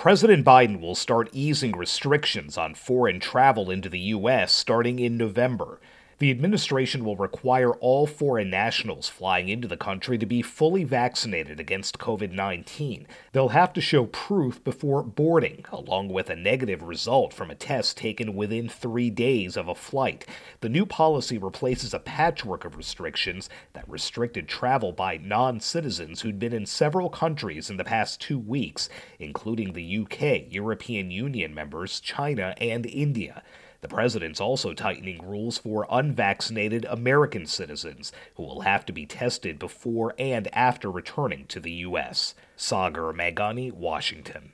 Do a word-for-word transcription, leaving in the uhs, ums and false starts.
President Biden will start easing restrictions on foreign travel into the U S starting in November. The administration will require all foreign nationals flying into the country to be fully vaccinated against COVID nineteen. They'll have to show proof before boarding, along with a negative result from a test taken within three days of a flight. The new policy replaces a patchwork of restrictions that restricted travel by non-citizens who'd been in several countries in the past two weeks, including the U K, European Union members, China, and India. The president's also tightening rules for unvaccinated American citizens, who will have to be tested before and after returning to the U S. Sagar Meghani, Washington.